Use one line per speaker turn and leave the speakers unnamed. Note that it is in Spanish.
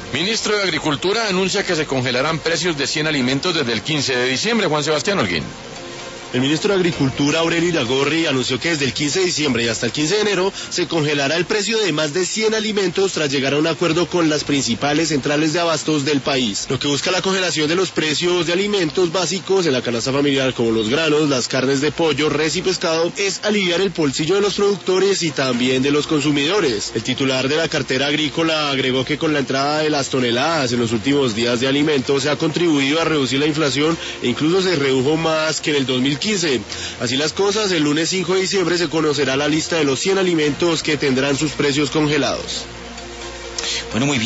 Ministro de Agricultura anuncia que se congelarán precios de 100 alimentos desde el 15 de diciembre. Juan Sebastián Holguín.
El ministro de Agricultura, Aurelio Iragorri, anunció que desde el 15 de diciembre y hasta el 15 de enero se congelará el precio de más de 100 alimentos tras llegar a un acuerdo con las principales centrales de abastos del país. Lo que busca la congelación de los precios de alimentos básicos en la canasta familiar, como los granos, las carnes de pollo, res y pescado, es aliviar el bolsillo de los productores y también de los consumidores. El titular de la cartera agrícola agregó que con la entrada de las toneladas en los últimos días de alimentos se ha contribuido a reducir la inflación e incluso se redujo más que en el 2015. Así las cosas, el lunes 5 de diciembre se conocerá la lista de los 100 alimentos que tendrán sus precios congelados.
Bueno, muy bien.